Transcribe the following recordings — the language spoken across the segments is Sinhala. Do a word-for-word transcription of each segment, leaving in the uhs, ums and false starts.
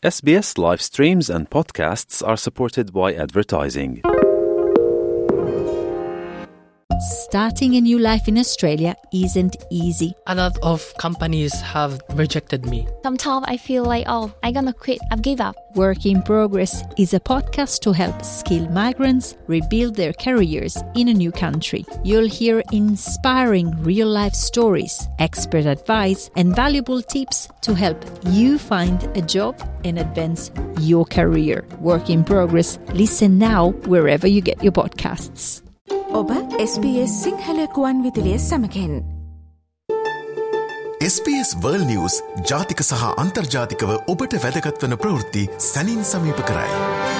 S B S live streams and podcasts are supported by advertising. Starting a new life in Australia isn't easy. A lot of companies have rejected me. Sometimes I feel like, oh, I'm gonna quit, I've give up. Work in Progress is a podcast to help skilled migrants rebuild their careers in a new country. You'll hear inspiring real-life stories, expert advice, and valuable tips to help you find a job and advance your career. Work in Progress. Listen now wherever you get your podcasts. ඔබ S B S සිංහල කුවන් විදුලිය සමගින් S B S World News ජාතික සහ අන්තර්ජාතිකව ඔබට වැදගත් වන ප්‍රවෘත්ති සැනින් සමීප කරයි.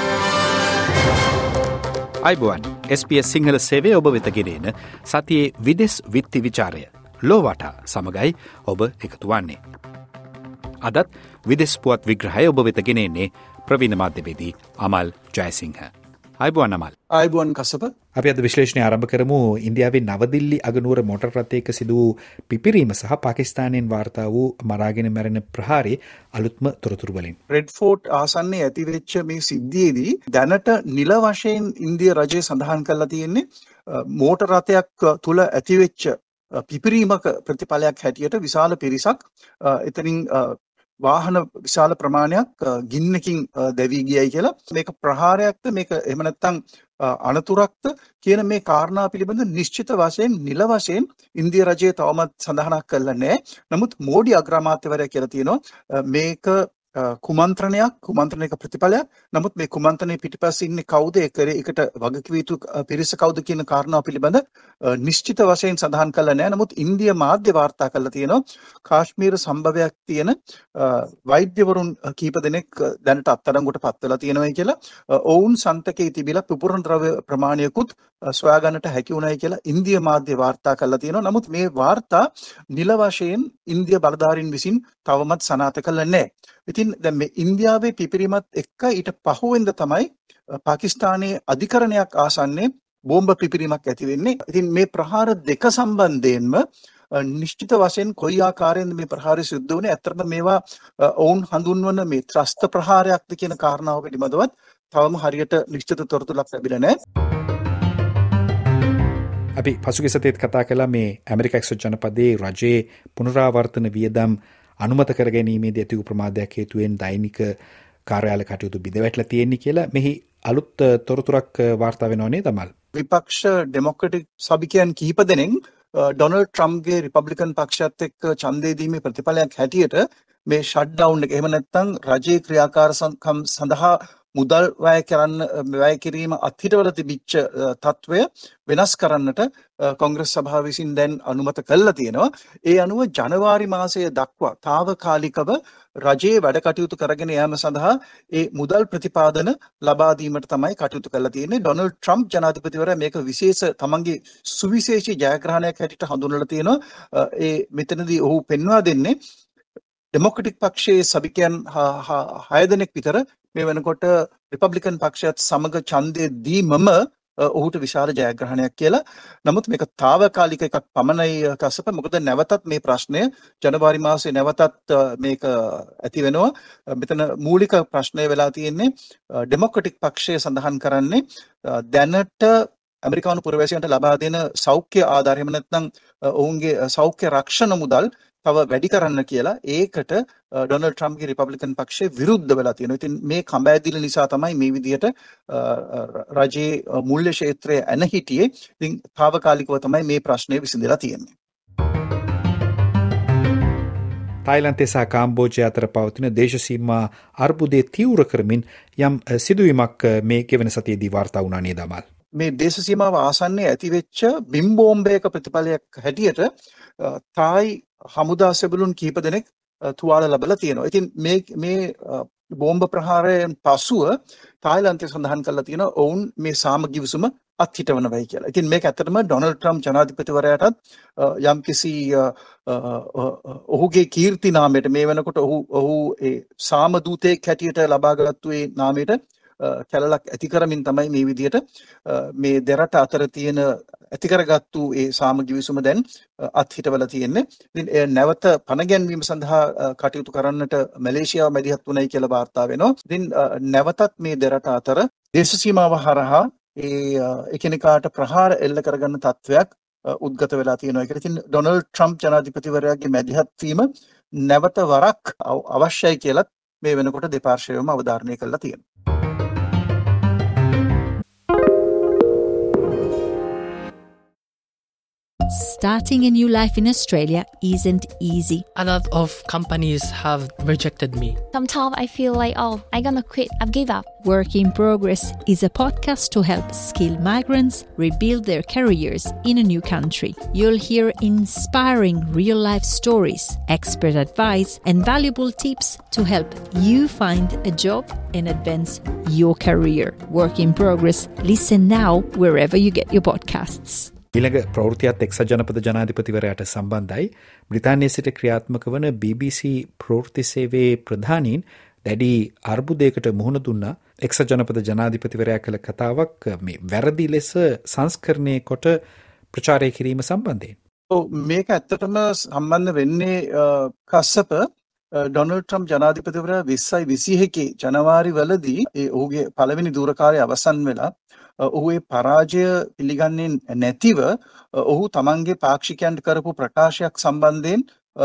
අයිබෝවන් S B S සිංහල සේවය ඔබ වෙත ගෙනෙන සතියේ විදෙස් විත්ති විචාරය ලෝවාට සමගයි ඔබ එකතු වන්නේ. අදත් විදෙස් පුවත් විග්‍රහය ඔබ වෙත ගෙනෙන්නේ ප්‍රවීණ මාධ්‍යවේදී අමල් ජයසිංහ. අයිබෝවන් අමල්. අයිබෝවන් කසප. අපි අද විශ්ලේෂණය ආරම්භ කරමු ඉන්දියාවේ නවදිල්ලි අගනුවර මොටර් රථයක සිදු වූ පිපිරීම සහ පාකිස්තානයෙන් වාර්තා වූ මරාගෙන මැරෙන ප්‍රහාරයේ අලුත්ම තොරතුරු වලින්. රෙඩ්ෆෝර්ට් ආසන්නයේ ඇතිවෙච්ච මේ සිද්ධියේදී දැනට නිල වශයෙන් ඉන්දිය රජය සඳහන් කරලා තියෙන්නේ මෝටර් රථයක් තුල ඇතිවෙච්ච පිපිරීමක ප්‍රතිඵලයක් හැටියට විශාල පිරිසක් එතනින් වාහන විශාල ප්‍රමාණයක් ගින්නකින් දැවී ගියයි කියලා. මේක ප්‍රහාරයක්ද මේක එහෙම නැත්නම් අනතුරක්ද කියන මේ කාරණා පිළිබඳ නිශ්චිත වශයෙන් නිල වශයෙන් ඉන්දිය රජය තවමත් සඳහනක් කරලා නැහැ. නමුත් මෝඩි අග්‍රාමාත්‍යවරයා කියලා තියෙනවා මේක කුමන්ත්‍රණයක් කුමන්ත්‍රණයක ප්‍රතිඵලයක්. නමුත් මේ කුමන්ත්‍රණයේ පිටිපස්සේ ඉන්නේ කවුද ඒකට වගකිව යුතු පිරිස කවුද කියන කාරණාව පිළිබඳ නිශ්චිත වශයෙන් සඳහන් කරලා නැහැ. නමුත් ඉන්දිය මාධ්‍ය වාර්තා කරලා තියෙනවා කාශ්මීර සම්භවයක් තියෙන වෛද්‍යවරුන් කීප දෙනෙක් දැනට අත්අඩංගුවට පත් වෙලා තියෙනවා කියලා. ඔවුන් සන්තකේ තිබිලා පුපුරන ද්‍රව්‍ය ප්‍රමාණයකුත් සොයා ගන්නට හැකි වුණායි කියලා ඉන්දිය මාධ්‍ය වාර්තා කරලා තියෙනවා. නමුත් මේ වාර්තා නිල වශයෙන් ඉන්දිය බලධාරීන් විසින් තවමත් සනාථ කරලා නැහැ. ඉතින් දැන් මේ ඉන්දියාවේ පිපිරීමත් එක්ක ඊට පහුවෙන්ද තමයි පාකිස්තානයේ අධිකරණයක් ආසන්නයේ බෝම්බ පිපිරීමක් ඇති වෙන්නේ. ඉතින් මේ ප්‍රහාර දෙක සම්බන්ධයෙන්ම නිශ්චිත වශයෙන් කොයි ආකාරයෙන්ද මේ ප්‍රහාරය සිද්ධ වුණේ, ඇත්තටම මේවා ඔවුන් හඳුන්වන මේ ත්‍රස්ත ප්‍රහාරයක්ද කියන කාරණාව පිළිබඳවත් තවම හරියට නිශ්චිත තොරතුරක් ලැබිලා නැහැ. අපි පසුගිය සතියේත් කතා කළා මේ ඇමරිකා එක්සත් ජනපදයේ රජයේ පුනරාවර්තන වියදම් අනුමත කර ගැනීමේදී ඇති වූ ප්‍රමාදයක් හේතුවෙන් දෛනික කාර්යාල කටයුතු බිඳවැටලා තියෙන්නේ කියලා. මෙහි අලුත් තොරතුරක් වාර්තා වෙනව නේද අමල්? විපක්ෂ ඩෙමොක්‍රටික් සභිකයන් කිහිප දෙනෙක් ඩොනල්ඩ් ට්‍රම්ප්ගේ රිපබ්ලිකන් පක්ෂයත් එක්ක ඡන්දය දීමේ ප්‍රතිඵලයක් හැටියට මේ ෂට් ඩවුන් එක එහෙම නැත්නම් රජයේ ක්‍රියාකාරකම් සඳහා මුදල් වැය කරන්න වැය කිරීම අත්හිටවල තිබිච්ච තත්වය වෙනස් කරන්නට කොංග්‍රස් සභාව විසින් දැන් අනුමත කළා තියෙනවා. ඒ අනුව ජනවාරි මාසය දක්වා తాවකාලිකව රජයේ වැඩ කටයුතු කරගෙන යාම සඳහා ඒ මුදල් ප්‍රතිපාදන ලබා දීමට තමයි කටයුතු කරලා තියෙන්නේ. ඩොනල්ඩ් ට්‍රම්ප් ජනාධිපතිවරයා මේක විශේෂ තමන්ගේ සුවිශේෂී ජයග්‍රහණයක් හැටියට හඳුන්වලා තියෙනවා. ඒ මෙතනදී ඔහු පෙන්වා දෙන්නේ ඩෙමොක්‍රටික් පක්ෂයේ සභිකයන් හය දෙනෙක් විතර මේ වෙනකොට රිපබ්ලිකන් පක්ෂයත් සමග ඡන්දය දීමම ඔහුට විශාල ජයග්‍රහණයක් කියලා. නමුත් මේක తాවකාලික එකක් පමණයි කසප. මොකද නැවතත් මේ ප්‍රශ්නය ජනවාරි මාසයේ නැවතත් මේක ඇති වෙනවා. මෙතන මූලික ප්‍රශ්නය වෙලා තියෙන්නේ ඩෙමොක්‍රටික් පක්ෂය සඳහන් කරන්නේ දැනට ඇමරිකානු පුරවැසියන්ට ලබා දෙන සෞඛ්‍ය ආධාර එහෙම නැත්නම් ඔවුන්ගේ සෞඛ්‍ය රක්ෂණ මුදල් තව වැඩි කරන්න කියලා. ඒකට ඩොනල්ඩ් ට්‍රම්ප්ගේ රිපබ්ලිකන් පක්ෂය විරුද්ධ වෙලා තියෙනවා. ඉතින් මේ කඹෑදිලි නිසා තමයි මේ විදිහට රජයේ මූල්‍ය ක්ෂේත්‍රය ඇන හිටියේ. ඉතින් తాවකාලිකව තමයි මේ ප්‍රශ්නේ විසඳලා තියෙන්නේ. තායිලන්තයේ සහ කාම්බෝජය අතර පවතින දේශසීමා අර්බුදය තීව්‍ර කරමින් යම් සිදුවීමක් මේ කෙවන සතියේදී වාර්තා වුණා නේද අමල්? මේ දේශ සීමාව ආසන්නයේ ඇතිවෙච්ච බිම් බෝම්බයක ප්‍රතිඵලයක් හැටියට තායි හමුදා සෙබළුන් කීප දෙනෙක් තුවාල ලැබලා තියෙනවා. ඉතින් මේ මේ බෝම්බ ප්‍රහාරයෙන් පසුව තායිලන්තය සඳහන් කරලා තියෙනවා ඔවුන් මේ සාම ගිවිසුම අත්හිටවනවයි කියලා. ඉතින් මේක ඇත්තටම ඩොනල්ඩ් ට්‍රම්ප් ජනාධිපතිවරයාටත් යම්කිසි ඔහුගේ කීර්ති නාමයට මේ වෙනකොට ඔහු ඔහු ඒ සාම දූතයෙක් හැටියට ලබාගත්තු ඒ නාමයට කැලලක් ඇති කරමින් තමයි මේ විදිහට මේ දෙරට අතර තියෙන ඇති කරගත්තු ඒ සාමගි විසුම දැන් අත්හිටවලා තියෙන්නේ. ඉතින් ඒ නැවත පණ ගැන්වීම සඳහා කටයුතු කරන්නට මැලේසියාව මැදිහත් වුණයි කියලා වාර්තා වෙනවා. ඉතින් නැවතත් මේ දෙරට අතර දේශ සීමාව හරහා ඒ එකිනෙකාට ප්‍රහාර එල්ල කරගන්න තත්වයක් උද්ගත වෙලා තියෙනවා. ඒකට ඉතින් ඩොනල්ඩ් ට්‍රම්ප් ජනාධිපතිවරයාගේ මැදිහත් වීම නැවත වරක් අවශ්‍යයි කියලා මේ වෙනකොට දෙපාර්ශ්වයම අවධාරණය කරලා තියෙනවා. Starting a new life in Australia isn't easy. A lot of companies have rejected me. Sometimes I feel like, oh, I'm gonna quit. I've give up. Work in Progress is a podcast to help skilled migrants rebuild their careers in a new country. You'll hear inspiring real-life stories, expert advice, and valuable tips to help you find a job and advance your career. Work in Progress. Listen now wherever you get your podcasts. ඊළඟ ප්‍රවෘත්තියත් එක්සත් ජනපද ජනාධිපතිවරයාට සම්බන්ධයි. බ්‍රිතාන්‍යයේ සිට ක්‍රියාත්මක වන බී බී සී ප්‍රවෘත්ති සේවයේ ප්‍රධානීන් දැඩි අර්බුදයකට මුහුණ දුන්නා. එක්සත් ජනපද ජනාධිපතිවරයා කළ කතාවක් මේ වැරදි ලෙස සංස්කරණය කොට ප්‍රචාරය කිරීම සම්බන්ධයෙන්. ඔව් මේක ඇත්තටම සම්බන්ධ වෙන්නේ කස්සප ඩොනල්ඩ් ට්‍රම්ප් ජනාධිපතිවරයා විස්සයි විසිඑකේ ජනවාරි වලදී ඒ ඔහුගේ පළවෙනි දූරකාරය අවසන් වෙලා ඔහු ඒ පරාජය පිළිගන්නේ නැතිව ඔහු තමන්ගේ පාක්ෂිකයන්ට කරපු ප්‍රකාශයක් සම්බන්ධයෙන්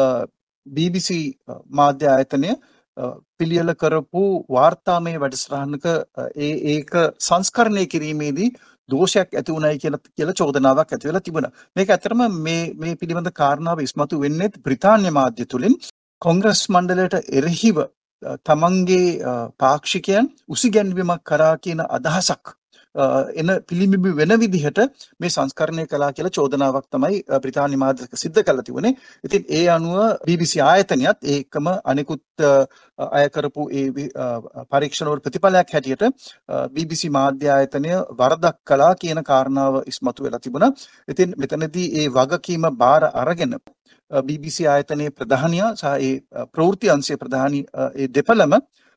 බී බී සී මාධ්‍ය ආයතනය පිළියෙල කරපු වාර්තාමය වැඩසටහනක ඒ ඒක සංස්කරණය කිරීමේදී දෝෂයක් ඇති වුණයි කියලා කියලා චෝදනාවක් ඇති වෙලා තිබුණා. මේක ඇත්තටම මේ මේ පිළිබඳ කාරණාව ඉස්මතු වෙන්නේ බ්‍රිතාන්‍ය මාධ්‍ය තුලින් කොංග්‍රස් මණ්ඩලයට එරෙහිව තමන්ගේ පාක්ෂිකයන් උසිගැන්වීමක් කරා කියන අදහසක් එන පිළිඹු වෙන විදිහට මේ සංස්කරණය කළා කියලා චෝදනාවක් තමයි බ්‍රිතාන්‍ය මාධ්‍ය සිද්ධ කළා තිබුණේ. ඉතින් ඒ අනුව බී බී සී ආයතනයත් ඒකම අනිකුත් අය කරපු ඒ පරීක්ෂණ වල ප්‍රතිඵලයක් හැටියට බී බී සී මාධ්‍ය ආයතනය වරදක් කළා කියන කාරණාව ඉස්මතු වෙලා තිබුණා. ඉතින් මෙතනදී ඒ වගකීම බාර අරගෙන බී බී සී ආයතනයේ ප්‍රධානියා සහ ඒ ප්‍රවෘත්ති අංශයේ ප්‍රධානී ඒ දෙපළම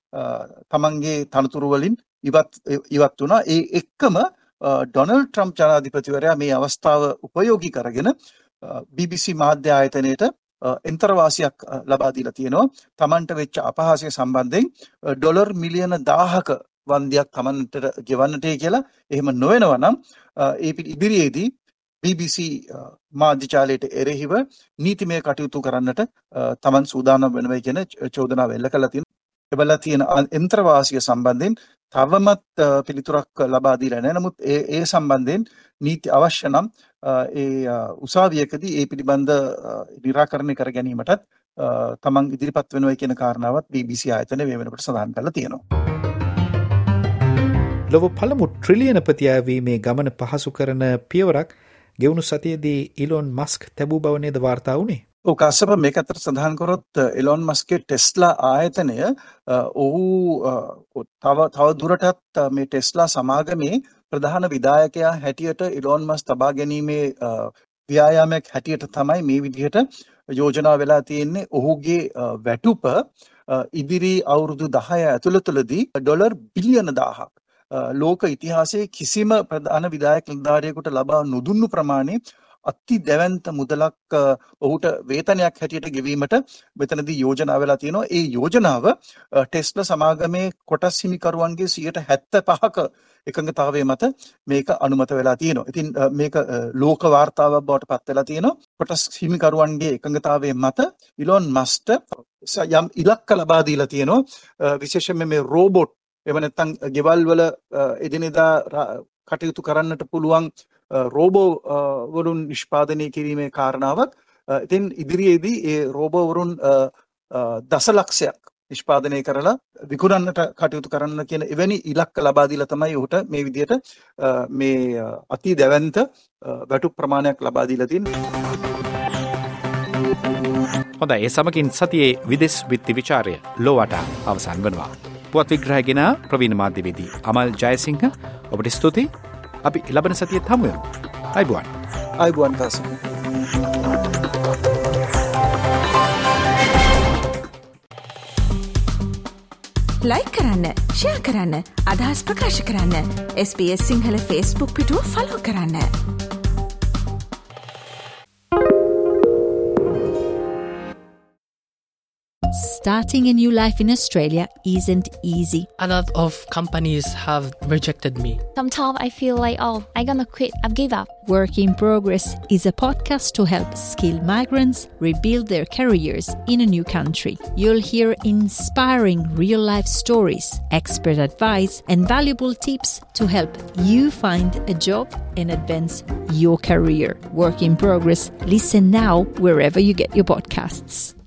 තමන්ගේ තනතුරු වලින් ඉවත් ඉවත් වුණා. ඒ එක්කම ඩොනල්ඩ් ට්‍රම්ප් ජනාධිපතිවරයා මේ අවස්ථාව උපයෝගී කරගෙන බී බී සී මාධ්‍ය ආයතනයට එන්තරවාසියක් ලබා දීලා තියෙනවා. තමන්ට වෙච්ච අපහාසය සම්බන්ධයෙන් ඩොලර් මිලියන දහයක වන්දියක් තමන්ට ගෙවන්නටයි කියලා. එහෙම නොවෙනවා නම් ඒ ඉදිරියේදී බී බී සී මාධ්‍ය ජාලයට එරෙහිව නීතිමය කටයුතු කරන්නට තමන් සූදානම් වෙනවා කියන චෝදනාව එල්ල කළා තියෙනවා. එබලා තියෙන එන්ත්‍රවාසිය සම්බන්ධයෙන් තවමත් පිළිතුරක් ලබා දීලා නැහැ. නමුත් ඒ ඒ සම්බන්ධයෙන් නීති අවශ්‍ය නම් ඒ උසාවියකදී ඒ පිළිබඳ නිරාකරණය කර ගැනීමටත් තමන් ඉදිරිපත් වෙනවා කියන කාරණාවත් බී බී සී ආයතනය මේ වෙනකොට සඳහන් කරලා තියෙනවා. ලොව පළමු ට්‍රිලියනපති ආවීමේ ගමන පහසු කරන පියවරක් ගෙවුණු සතියේදී ඉලොන් මස්ක් තැබූ බව නේද වාර්තා වුණේ? ඔව් කාශ්‍යප මේක අතර සඳහන් කරොත් ඉලොන් මස්ක්ගේ ටෙස්ලා ආයතනය ඔහු තව තව දුරටත් මේ ටෙස්ලා සමාගමේ ප්‍රධාන විධායකයා හැටියට ඉලොන් මස්ක් තබා ගැනීමේ ව්‍යායාමයක් හැටියට තමයි මේ විදිහට යෝජනා වෙලා තියෙන්නේ. ඔහුගේ වැටුප ඉදිරි අවුරුදු දහය ඇතුළතදී ඩොලර් බිලියන දහයක් ලෝක ඉතිහාසයේ කිසිම ප්‍රධාන විධායක නිලධාරියෙකුට ලබා නොදුන්නු ප්‍රමාණය අති දැවැන්ත මුදලක් ඔහුට වේතනයක් හැටියට ගෙවීමට මෙතනදී යෝජනා වෙලා තියෙනවා. ඒ යෝජනාව ටෙස්ලා සමාගමේ කොටස් හිමිකරුවන්ගේ සියයට හැත්තෑ පහක එකඟතාවය මත මේක අනුමත වෙලා තියෙනවා. ඉතින් මේක ලෝක වාර්තාවක් බවට පත් වෙලා තියෙනවා. කොටස් හිමිකරුවන්ගේ එකඟතාවය මත ඉලොන් මස්ක්ට යම් ඉලක්ක ලබා දීලා තියෙනවා. විශේෂයෙන්ම මේ රෝබෝට් එහෙම නැත්නම් ගෙවල් වල එදිනෙදා කටයුතු කරන්නට පුළුවන් රෝබෝ වරුන් නිෂ්පාදනය කිරීමේ කාරණාවක්. ඉතින් ඉදිරියේදී ඒ රෝබෝ වරුන් දසලක්ෂයක් නිෂ්පාදනය කරලා විකුණන්නට කටයුතු කරන්න කියන එවැනි ඉලක්ක ලබා දීලා තමයි ඔහුට මේ විදිහට මේ අති දැවැන්ත වැටුප් ප්‍රමාණයක් ලබා දීලා තියෙන්නේ. හොඳයි, ඒ සමගින් සතියේ විදෙස් විත්ති විචාරය ලෝවට අවසන් වෙනවා. පුවත් විග්‍රහගෙන ප්‍රවීණ මාධ්‍යවේදී අමල් ජයසිංහ ඔබට ස්තුතියි. අපි ලබන සතියේත් හමු වෙමු. අයබෝවන්. අයබෝවන් කාසිම. ලයික් කරන්න, ෂෙයා කරන්න, අදහස් ප්‍රකාශ කරන්න. S B S සිංහල Facebook පිටුව ෆලෝ කරන්න. Starting a new life in Australia isn't easy. A lot of companies have rejected me. Sometimes I feel like, oh, I'm gonna quit. I've give up. Work in Progress is a podcast to help skilled migrants rebuild their careers in a new country. You'll hear inspiring real-life stories, expert advice, and valuable tips to help you find a job and advance your career. Work in Progress. Listen now wherever you get your podcasts.